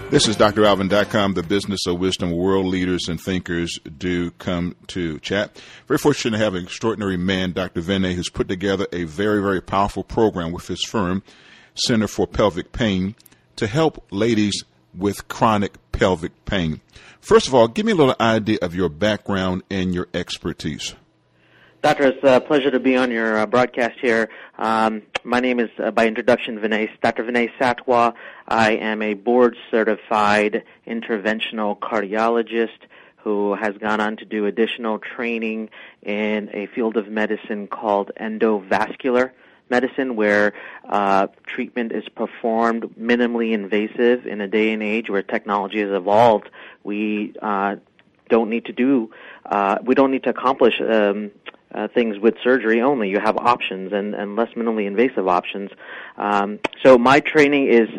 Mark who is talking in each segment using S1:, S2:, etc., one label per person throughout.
S1: This is dralvin.com, the business of wisdom. World leaders and thinkers do come to chat. Very fortunate to have an extraordinary man, Dr. Vinay, who's put together a very, very powerful program with his firm, Center for Pelvic Pain, to help ladies with chronic pelvic pain. First of all, give me a little idea of your background and your expertise.
S2: Doctor, it's a pleasure to be on your broadcast here. My name is, by introduction, Dr. Vinay Satwa. I am a board-certified interventional cardiologist who has gone on to do additional training in a field of medicine called endovascular medicine, where treatment is performed minimally invasive in a day and age where technology has evolved. We don't need to accomplish things with surgery only. You have options and less minimally invasive options. So my training is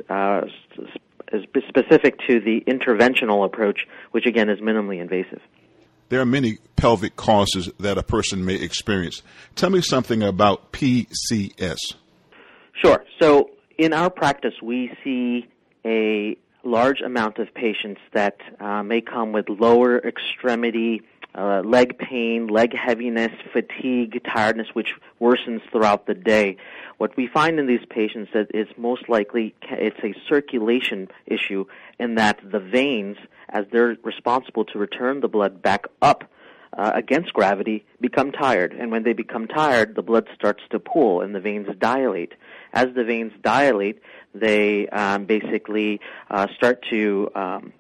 S2: specific to the interventional approach, which again is minimally invasive.
S1: There are many pelvic causes that a person may experience. Tell me something about PCS.
S2: Sure. So in our practice, we see a large amount of patients that may come with lower extremity leg pain, leg heaviness, fatigue, tiredness, which worsens throughout the day. What we find in these patients is most likely it's a circulation issue in that the veins, as they're responsible to return the blood back up against gravity, become tired. And when they become tired, the blood starts to pool and the veins dilate. As the veins dilate, they basically start to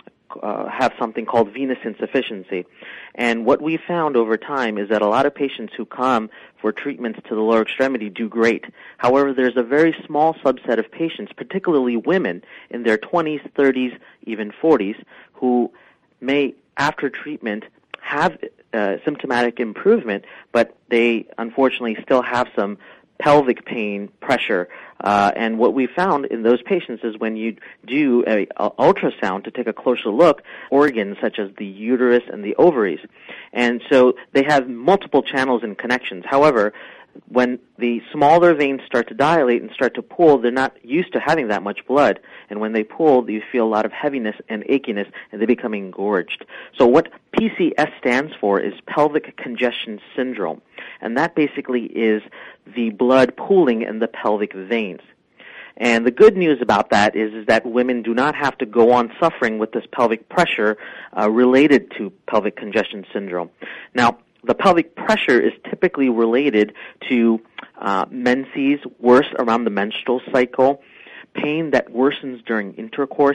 S2: have something called venous insufficiency. And what we found over time is that a lot of patients who come for treatments to the lower extremity do great. However, there's a very small subset of patients, particularly women in their 20s, 30s, even 40s, who may, after treatment, have symptomatic improvement, but they unfortunately still have some pelvic pain, pressure, and what we found in those patients is when you do a ultrasound to take a closer look, organs such as the uterus and the ovaries, and so they have multiple channels and connections. However, when the smaller veins start to dilate and start to pool, they're not used to having that much blood. And when they pool, you feel a lot of heaviness and achiness, and they become engorged. So what PCS stands for is pelvic congestion syndrome. And that basically is the blood pooling in the pelvic veins. And the good news about that is that women do not have to go on suffering with this pelvic pressure related to pelvic congestion syndrome. Now, the pelvic pressure is typically related to menses, worse around the menstrual cycle, pain that worsens during intercourse,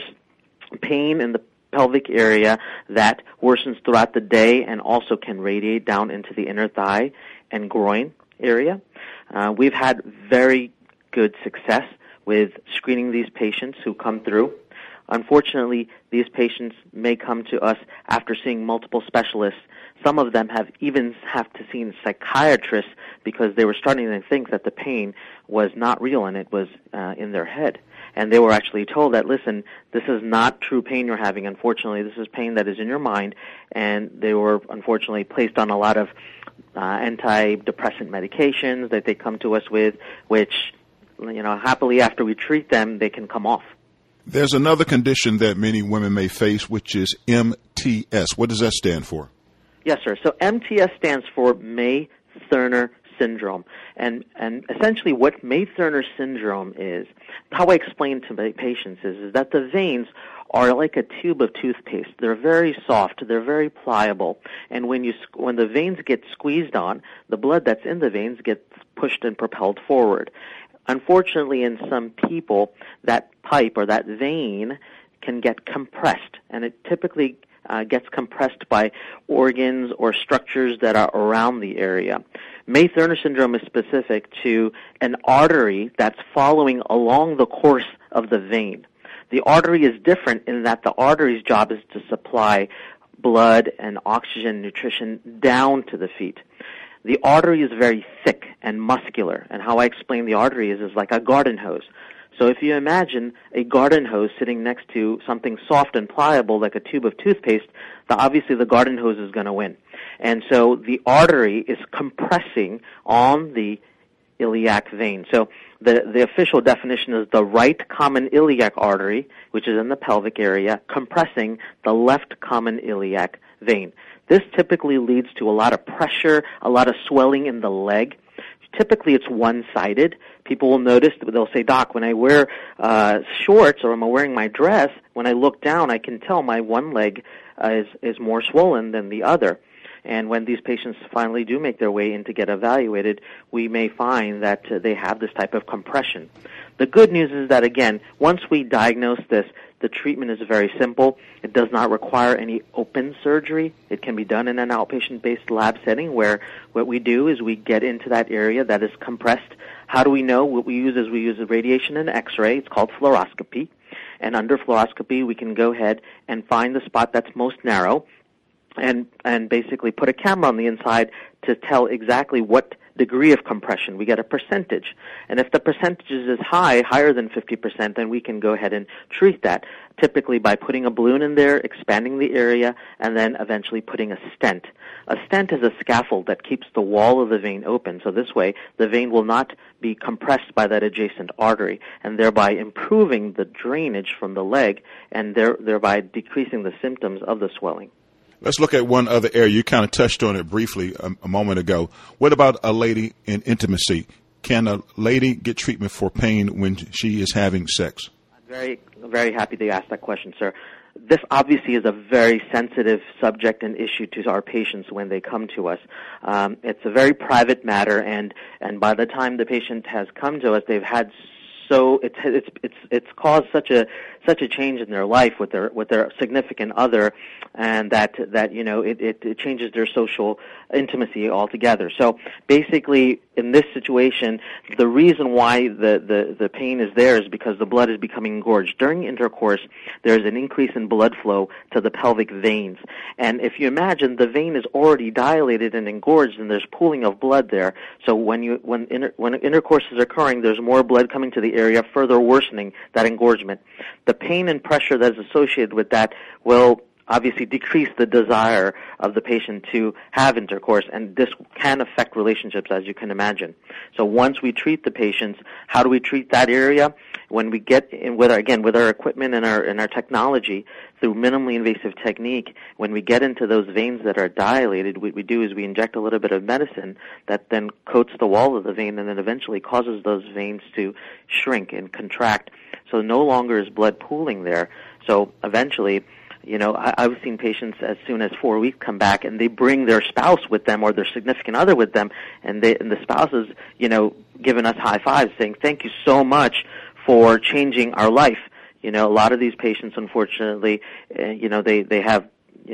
S2: pain in the pelvic area that worsens throughout the day and also can radiate down into the inner thigh and groin area. We've had very good success with screening these patients who come through. Unfortunately, these patients may come to us after seeing multiple specialists. Some of them have to see psychiatrists because they were starting to think that the pain was not real and it was in their head. And they were actually told that, listen, this is not true pain you're having. Unfortunately, this is pain that is in your mind. And they were unfortunately placed on a lot of antidepressant medications that they come to us with, which, happily after we treat them, they can come off.
S1: There's another condition that many women may face, which is MTS. What does that stand for?
S2: Yes, sir. So MTS stands for May-Thurner syndrome. And essentially what May-Thurner syndrome is, how I explain to my patients is that the veins are like a tube of toothpaste. They're very soft. They're very pliable. And when the veins get squeezed on, the blood that's in the veins gets pushed and propelled forward. Unfortunately, in some people, that pipe or that vein can get compressed, and it typically gets compressed by organs or structures that are around the area. May-Thurner syndrome is specific to an artery that's following along the course of the vein. The artery is different in that the artery's job is to supply blood and oxygen, nutrition down to the feet. The artery is very thick and muscular, and how I explain the artery is like a garden hose. So if you imagine a garden hose sitting next to something soft and pliable like a tube of toothpaste, obviously the garden hose is going to win. And so the artery is compressing on the iliac vein. So The official definition is the right common iliac artery, which is in the pelvic area, compressing the left common iliac vein. This typically leads to a lot of pressure, a lot of swelling in the leg. Typically, it's one-sided. People will notice, they'll say, Doc, when I wear shorts or I'm wearing my dress, when I look down, I can tell my one leg is more swollen than the other. And when these patients finally do make their way in to get evaluated, we may find that they have this type of compression. The good news is that, again, once we diagnose this, the treatment is very simple. It does not require any open surgery. It can be done in an outpatient-based lab setting where what we do is we get into that area that is compressed. How do we know? What we use is we use radiation and X-ray. It's called fluoroscopy. And under fluoroscopy, we can go ahead and find the spot that's most narrow and basically put a camera on the inside to tell exactly what degree of compression. We get a percentage. And if the percentage is high, higher than 50%, then we can go ahead and treat that, typically by putting a balloon in there, expanding the area, and then eventually putting a stent. A stent is a scaffold that keeps the wall of the vein open, so this way the vein will not be compressed by that adjacent artery, and thereby improving the drainage from the leg and thereby decreasing the symptoms of the swelling.
S1: Let's look at one other area. You kind of touched on it briefly a moment ago. What about a lady in intimacy? Can a lady get treatment for pain when she is having sex?
S2: I'm very, very happy that you asked that question, sir. This obviously is a very sensitive subject and issue to our patients when they come to us. It's a very private matter, and by the time the patient has come to us, they've had it's caused such a change in their life with their significant other, and that it changes their social intimacy altogether. So basically, in this situation, the reason why the pain is there is because the blood is becoming engorged. During intercourse, there's an increase in blood flow to the pelvic veins, and if you imagine, the vein is already dilated and engorged, and there's pooling of blood there. So when intercourse is occurring, there's more blood coming to the area, further worsening that engorgement. The pain and pressure that is associated with that will obviously decrease the desire of the patient to have intercourse, and this can affect relationships, as you can imagine. So once we treat the patients, how do we treat that area? When we get in with our equipment and our technology through minimally invasive technique, when we get into those veins that are dilated, what we do is we inject a little bit of medicine that then coats the wall of the vein and then eventually causes those veins to shrink and contract. So no longer is blood pooling there. So eventually, I've seen patients as soon as 4 weeks come back, and they bring their spouse with them or their significant other with them, and the spouse is, giving us high fives, saying, "Thank you so much for changing our life." A lot of these patients, unfortunately, they have,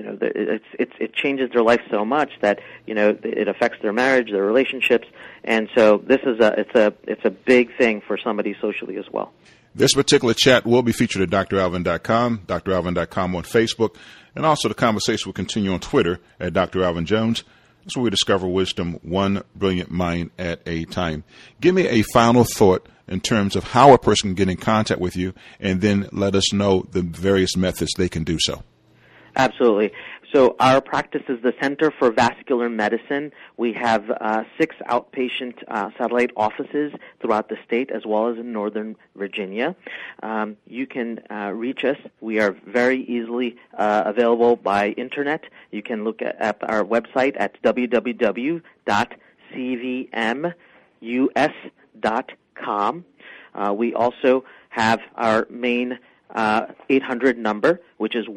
S2: it changes their life so much that, it affects their marriage, their relationships, and so this is it's a big thing for somebody socially as well.
S1: This particular chat will be featured at dralvin.com, dralvin.com on Facebook, and also the conversation will continue on Twitter at Dr. Alvin Jones. That's where we discover wisdom, one brilliant mind at a time. Give me a final thought in terms of how a person can get in contact with you, and then let us know the various methods they can do so.
S2: Absolutely. So our practice is the Center for Vascular Medicine. We have 6 outpatient satellite offices throughout the state as well as in Northern Virginia. You can reach us. We are very easily available by Internet. You can look at our website at www.cvmus.com. We also have our main 800 number, which is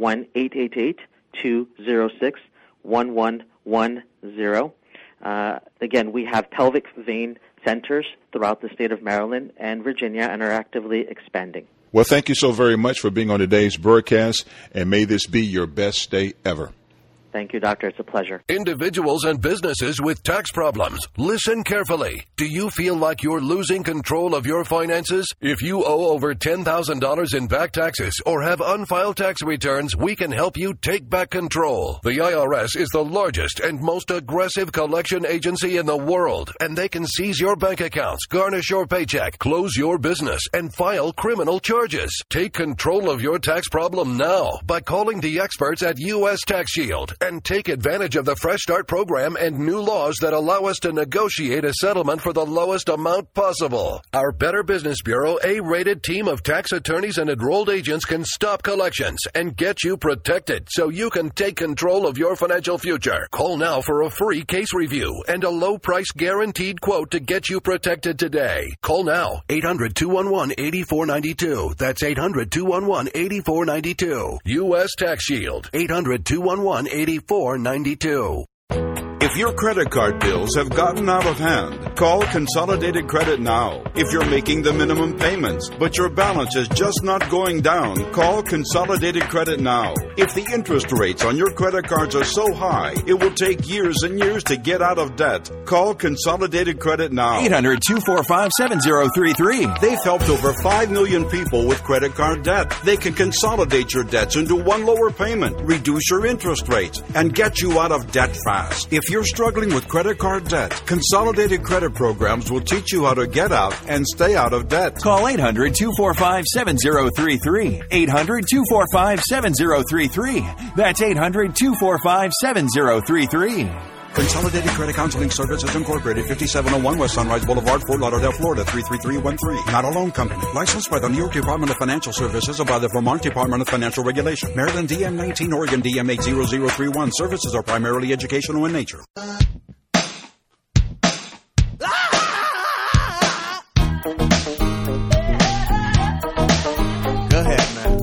S2: 1-888-206-1110. Again, we have pelvic vein centers throughout the state of Maryland and Virginia and are actively expanding.
S1: Well, thank you so very much for being on today's broadcast, and may this be your best day ever.
S2: Thank you, Doctor. It's a pleasure.
S3: Individuals and businesses with tax problems, listen carefully. Do you feel like you're losing control of your finances? If you owe over $10,000 in back taxes or have unfiled tax returns, we can help you take back control. The IRS is the largest and most aggressive collection agency in the world, and they can seize your bank accounts, garnish your paycheck, close your business, and file criminal charges. Take control of your tax problem now by calling the experts at U.S. Tax Shield and take advantage of the Fresh Start program and new laws that allow us to negotiate a settlement for the lowest amount possible. Our Better Business Bureau A-rated team of tax attorneys and enrolled agents can stop collections and get you protected so you can take control of your financial future. Call now for a free case review and a low price guaranteed quote to get you protected today. Call now, 800-211-8492. That's 800-211-8492. U.S. Tax Shield, 800-211-8492.
S4: If your credit card bills have gotten out of hand, call Consolidated Credit now. If you're making the minimum payments, but your balance is just not going down, call Consolidated Credit now. If the interest rates on your credit cards are so high, it will take years and years to get out of debt. Call Consolidated Credit now.
S5: 800-245-7033.
S4: They've helped over 5 million people with credit card debt. They can consolidate your debts into one lower payment, reduce your interest rates, and get you out of debt fast. If you're struggling with credit card debt, Consolidated Credit Programs will teach you how to get out and stay out of debt.
S5: Call 800-245-7033. 800-245-7033. That's 800-245-7033.
S4: Consolidated Credit Counseling Services Incorporated, 5701 West Sunrise Boulevard, Fort Lauderdale, Florida, 33313. Not a loan company. Licensed by the New York Department of Financial Services and by the Vermont Department of Financial Regulation. Maryland DM 19, Oregon DM 80031. Services are primarily educational in nature.
S5: Go ahead, man.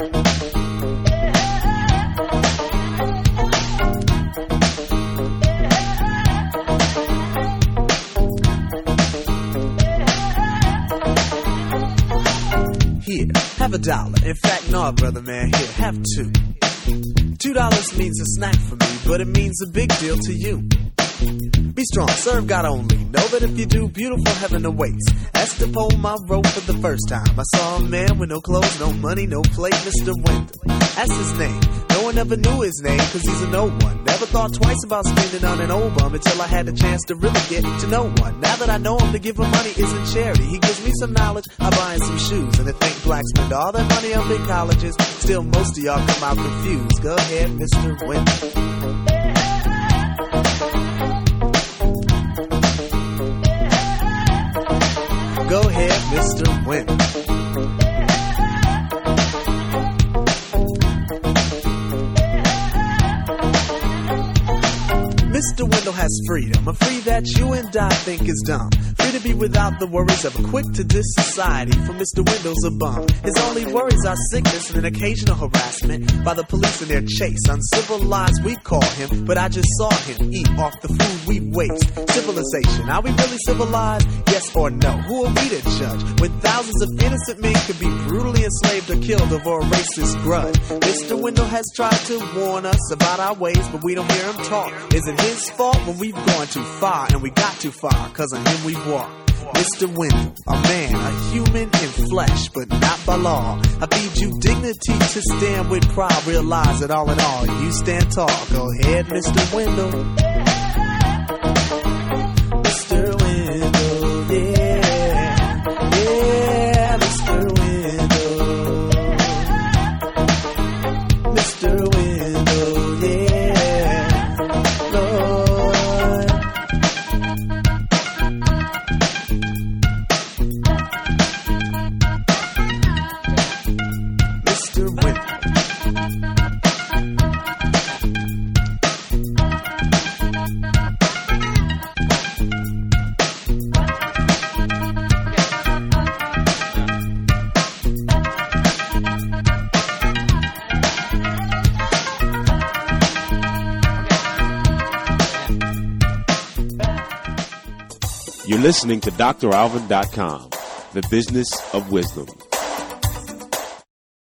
S5: Here, have $1. In fact, no, brother, man. Here, have $2. $2 means a snack for me, but it means a big deal to you. Be strong, serve God only. Know that if you do, beautiful heaven awaits. Asked to pull my rope for the first time. I saw a man with no clothes, no money, no plate, Mr. Wendell. Asked his name. No one ever knew his name, cause he's a no one. Never thought twice about spending on an old bum until I had the chance to really get to know one. Now that I know him, to give him money isn't charity. He gives me some knowledge, I buy him some shoes. And to think blacks spend all their money on big colleges, still most of y'all come out confused. Go ahead, Mr. Wendell. Go ahead, Mr. Wendell. Mr. Wendell has freedom, a free that you and I think is dumb. Free to be without the worries of a quick-to-diss society, for Mr. Wendell's a bum. His only worries are sickness and an occasional harassment by the police in their chase. Uncivilized we call him, but I just saw him eat off the food we waste. Civilization, are we really civilized? Yes or no? Who are we to judge when thousands of innocent men could be brutally enslaved or killed over a racist grudge? Mr. Wendell has tried to warn us about our ways, but we don't hear him talk. Is it his fault when we've gone too far, and we got too far, cause on him we've walked? Mr. Wendell, a man, a human in flesh, but not by law. I feed you dignity to stand with pride. Realize that all in all, you stand tall. Go ahead, Mr. Wendell. Mr. Wendell, yeah. Yeah, Mr. Wendell. Mr. Wendell, yeah. Lord. Mr. Wendell.
S6: You're listening to DrAlvin.com, the business of wisdom.